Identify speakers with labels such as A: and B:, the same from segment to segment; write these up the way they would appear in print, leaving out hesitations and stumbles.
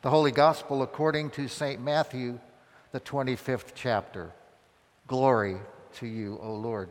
A: The Holy Gospel according to St. Matthew, the 25th chapter. Glory to you, O Lord.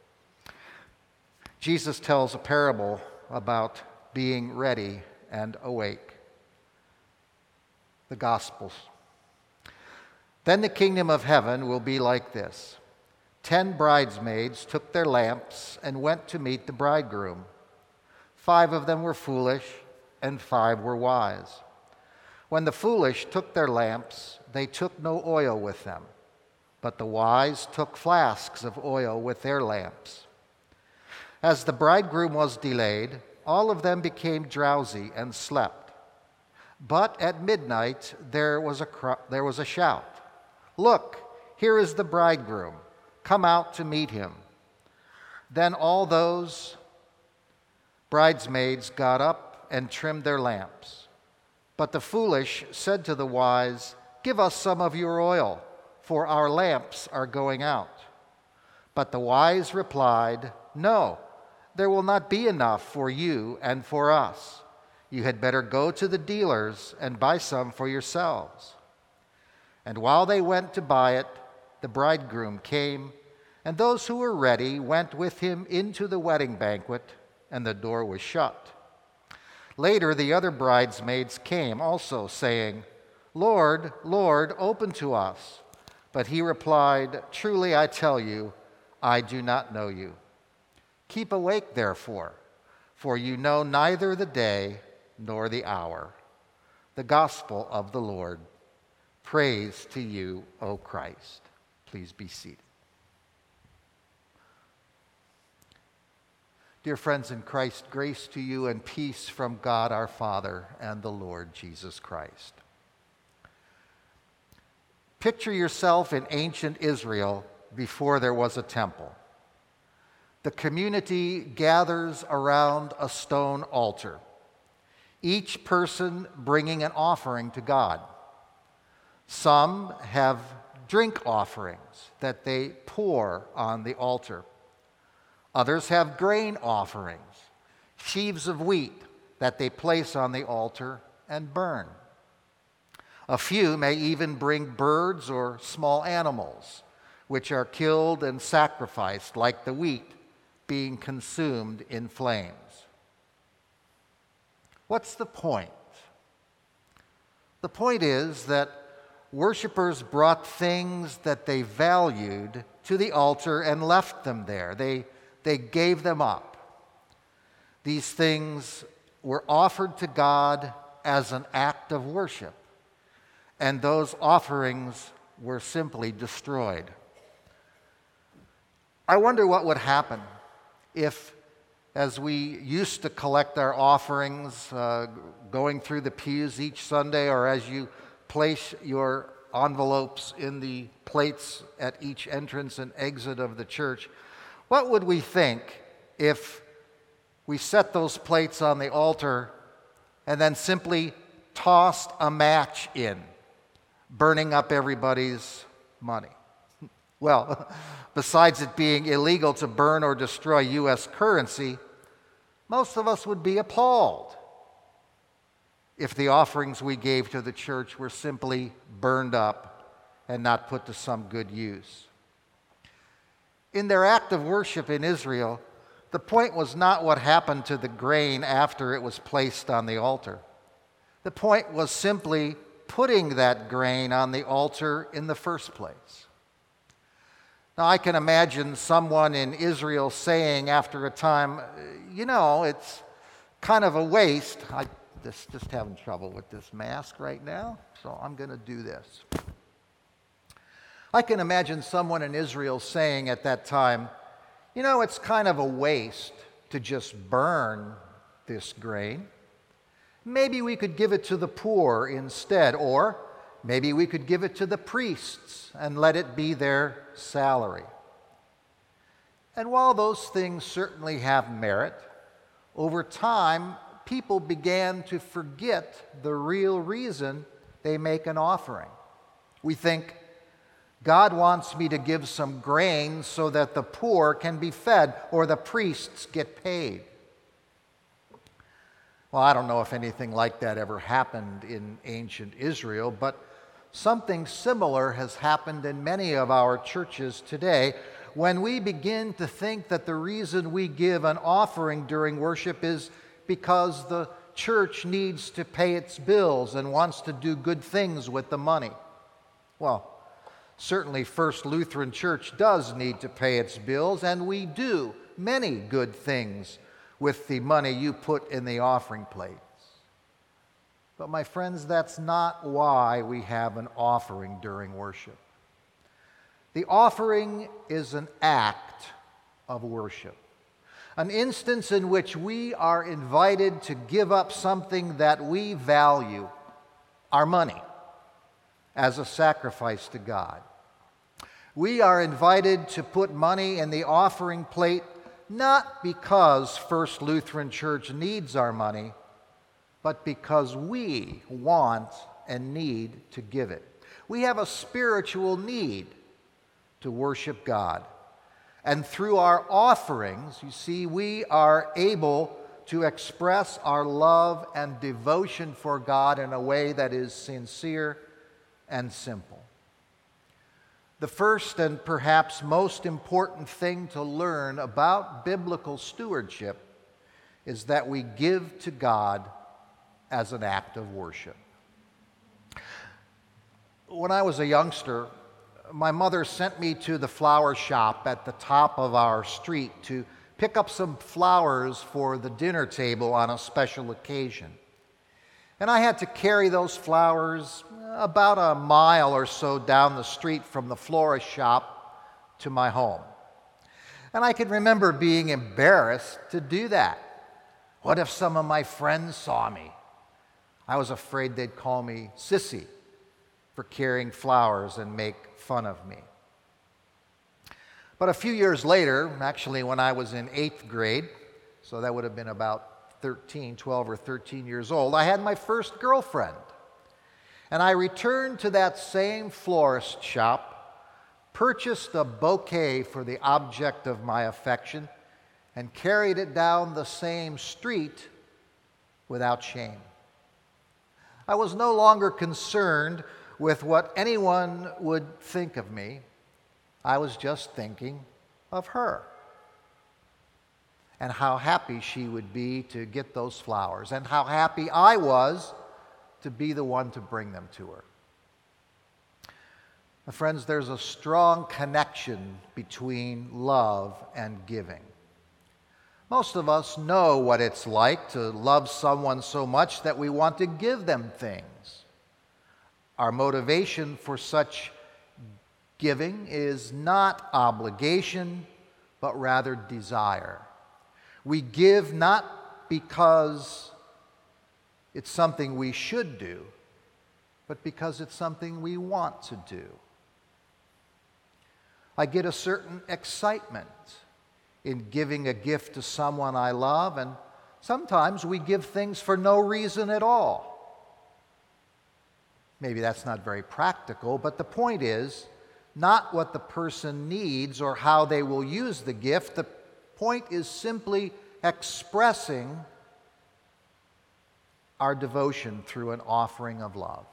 A: Jesus tells a parable about being ready and awake. The Gospels. Then the kingdom of heaven will be like this. 10 bridesmaids took their lamps and went to meet the bridegroom. 5 of them were foolish, and 5 were wise. When the foolish took their lamps, they took no oil with them, but the wise took flasks of oil with their lamps. As the bridegroom was delayed, all of them became drowsy and slept. But at midnight there was a shout. "Look, here is the bridegroom. Come out to meet him." Then all those bridesmaids got up and trimmed their lamps. But the foolish said to the wise, "Give us some of your oil, for our lamps are going out." But the wise replied, "No, there will not be enough for you and for us. You had better go to the dealers and buy some for yourselves." And while they went to buy it, the bridegroom came, and those who were ready went with him into the wedding banquet, and the door was shut. Later, the other bridesmaids came also, saying, "Lord, Lord, open to us." But he replied, "Truly I tell you, I do not know you. Keep awake, therefore, for you know neither the day nor the hour." The gospel of the Lord. Praise to you, O Christ. Please be seated. Dear friends in Christ, grace to you and peace from God our Father and the Lord Jesus Christ. Picture yourself in ancient Israel before there was a temple. The community gathers around a stone altar, each person bringing an offering to God. Some have drink offerings that they pour on the altar. Others have grain offerings, sheaves of wheat that they place on the altar and burn. A few may even bring birds or small animals, which are killed and sacrificed, like the wheat being consumed in flames. What's the point? The point is that worshipers brought things that they valued to the altar and left them there. They gave them up. These things were offered to God as an act of worship, and those offerings were simply destroyed. I wonder what would happen if, as we used to collect our offerings, going through the pews each Sunday, or as you place your envelopes in the plates at each entrance and exit of the church, what would we think if we set those plates on the altar and then simply tossed a match in, burning up everybody's money? Well, besides it being illegal to burn or destroy U.S. currency, most of us would be appalled if the offerings we gave to the church were simply burned up and not put to some good use. In their act of worship in Israel, the point was not what happened to the grain after it was placed on the altar. The point was simply putting that grain on the altar in the first place. Now, I can imagine someone in Israel saying after a time, it's kind of a waste. I'm just having trouble with this mask right now, so I'm going to do this. I can imagine someone in Israel saying at that time, it's kind of a waste to just burn this grain. Maybe we could give it to the poor instead, or maybe we could give it to the priests and let it be their salary. And while those things certainly have merit, over time, people began to forget the real reason they make an offering. We think, God wants me to give some grain so that the poor can be fed or the priests get paid. Well, I don't know if anything like that ever happened in ancient Israel, but something similar has happened in many of our churches today when we begin to think that the reason we give an offering during worship is because the church needs to pay its bills and wants to do good things with the money. Well, certainly First Lutheran Church does need to pay its bills, and we do many good things with the money you put in the offering plates. But my friends, that's not why we have an offering during worship. The offering is an act of worship, an instance in which we are invited to give up something that we value, our money, as a sacrifice to God. We are invited to put money in the offering plate not because First Lutheran Church needs our money, but because we want and need to give it. We have a spiritual need to worship God. And through our offerings, you see, we are able to express our love and devotion for God in a way that is sincere and simple. The first and perhaps most important thing to learn about biblical stewardship is that we give to God as an act of worship. When I was a youngster, my mother sent me to the flower shop at the top of our street to pick up some flowers for the dinner table on a special occasion. And I had to carry those flowers about a mile or so down the street from the florist shop to my home. And I can remember being embarrassed to do that. What if some of my friends saw me? I was afraid they'd call me sissy for carrying flowers and make fun of me. But a few years later, actually when I was in 8th grade, so that would have been about 12 or 13 years old, I had my first girlfriend. And I returned to that same florist shop, purchased a bouquet for the object of my affection, and carried it down the same street without shame. I was no longer concerned with what anyone would think of me. I was just thinking of her and how happy she would be to get those flowers and how happy I was to be the one to bring them to her. My friends, there's a strong connection between love and giving. Most of us know what it's like to love someone so much that we want to give them things. Our motivation for such giving is not obligation, but rather desire. We give not because it's something we should do, but because it's something we want to do. I get a certain excitement in giving a gift to someone I love, and sometimes we give things for no reason at all. Maybe that's not very practical, but the point is not what the person needs or how they will use the gift. The point is simply expressing our devotion through an offering of love.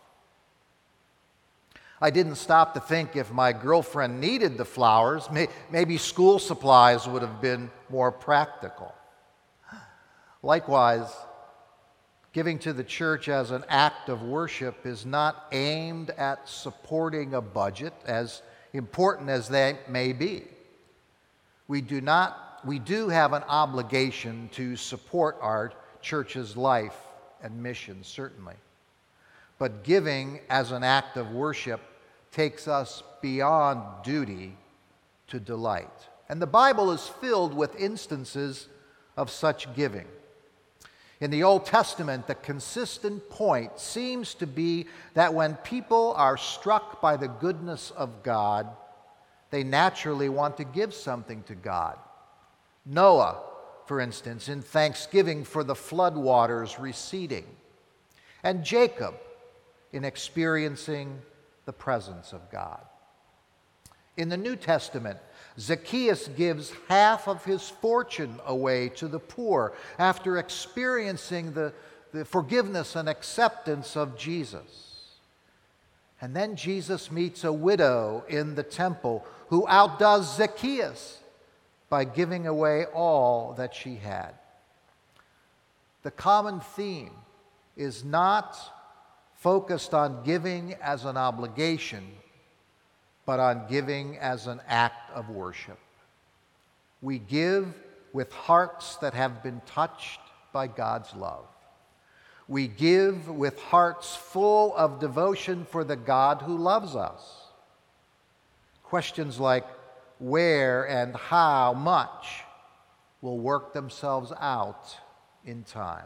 A: I didn't stop to think if my girlfriend needed the flowers, maybe school supplies would have been more practical. Likewise, giving to the church as an act of worship is not aimed at supporting a budget, as important as that may be. We do have an obligation to support our church's life and mission, certainly. But giving as an act of worship takes us beyond duty to delight. And the Bible is filled with instances of such giving. In the Old Testament, the consistent point seems to be that when people are struck by the goodness of God, they naturally want to give something to God. Noah, for instance, in thanksgiving for the flood waters receding, and Jacob in experiencing the presence of God. In the New Testament, Zacchaeus gives half of his fortune away to the poor after experiencing the the forgiveness and acceptance of Jesus. And then Jesus meets a widow in the temple who outdoes Zacchaeus by giving away all that she had. The common theme is not focused on giving as an obligation, but on giving as an act of worship. We give with hearts that have been touched by God's love. We give with hearts full of devotion for the God who loves us. Questions like where and how much will work themselves out in time.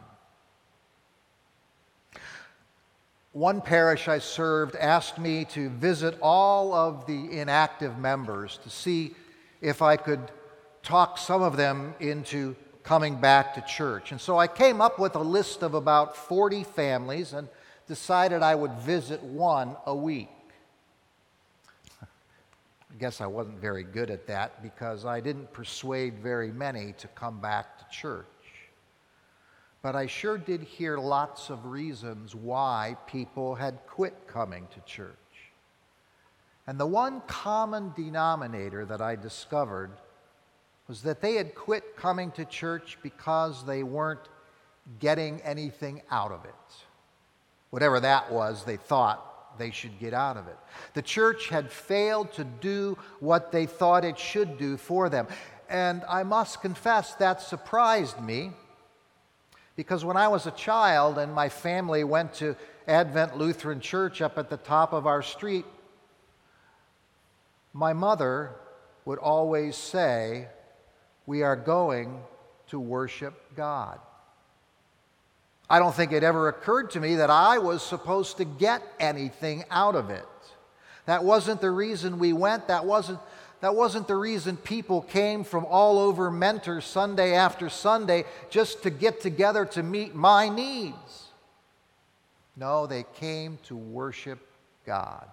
A: One parish I served asked me to visit all of the inactive members to see if I could talk some of them into coming back to church. And so I came up with a list of about 40 families and decided I would visit one a week. I guess I wasn't very good at that because I didn't persuade very many to come back to church. But I sure did hear lots of reasons why people had quit coming to church. And the one common denominator that I discovered was that they had quit coming to church because they weren't getting anything out of it. Whatever that was, they thought they should get out of it. The church had failed to do what they thought it should do for them. And I must confess that surprised me, because when I was a child and my family went to Advent Lutheran Church up at the top of our street, my mother would always say, "We are going to worship God." I don't think it ever occurred to me that I was supposed to get anything out of it. That wasn't the reason we went. That wasn't the reason people came from all over Mentor Sunday after Sunday just to get together to meet my needs. No, they came to worship God.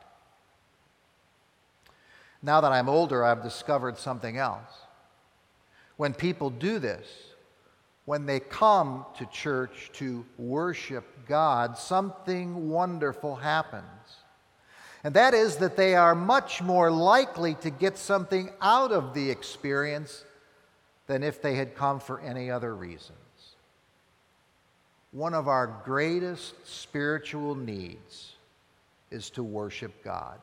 A: Now that I'm older, I've discovered something else. When people do this, when they come to church to worship God, something wonderful happens. And that is that they are much more likely to get something out of the experience than if they had come for any other reasons. One of our greatest spiritual needs is to worship God.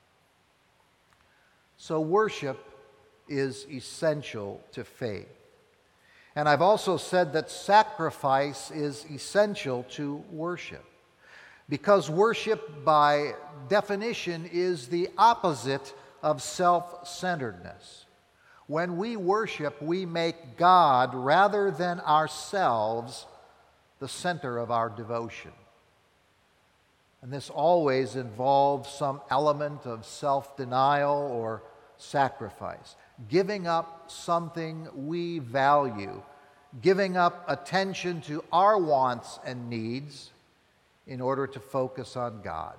A: So worship is essential to faith. And I've also said that sacrifice is essential to worship, because worship, by definition, is the opposite of self-centeredness. When we worship, we make God, rather than ourselves, the center of our devotion. And this always involves some element of self-denial or sacrifice, giving up something we value, giving up attention to our wants and needs in order to focus on God.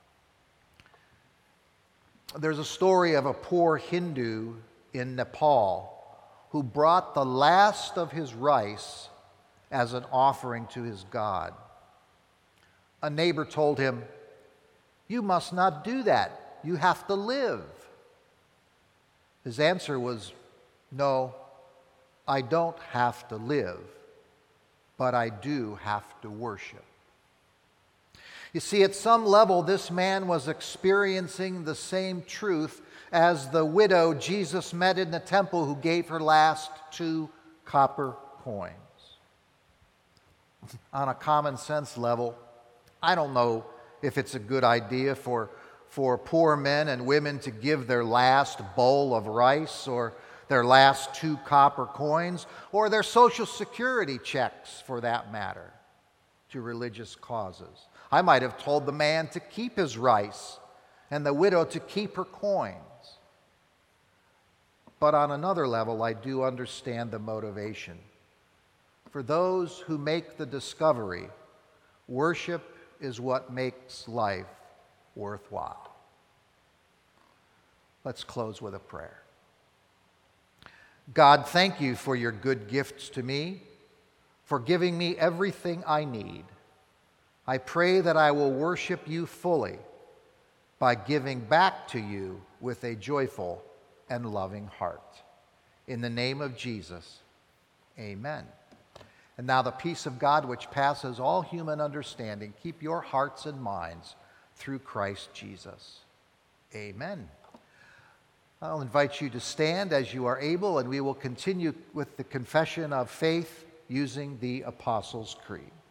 A: There's a story of a poor Hindu in Nepal who brought the last of his rice as an offering to his God. A neighbor told him, "You must not do that. You have to live." His answer was, "No, I don't have to live, but I do have to worship." You see, at some level, this man was experiencing the same truth as the widow Jesus met in the temple who gave her last 2 copper coins. On a common sense level, I don't know if it's a good idea for poor men and women to give their last bowl of rice or their last 2 copper coins or their Social Security checks, for that matter, to religious causes. I might have told the man to keep his rice and the widow to keep her coins. But on another level, I do understand the motivation. For those who make the discovery, worship is what makes life worthwhile. Let's close with a prayer. God, thank you for your good gifts to me, for giving me everything I need. I pray that I will worship you fully by giving back to you with a joyful and loving heart. In the name of Jesus, amen. And now the peace of God, which passes all human understanding, keep your hearts and minds through Christ Jesus. Amen. I'll invite you to stand as you are able, and we will continue with the confession of faith using the Apostles' Creed.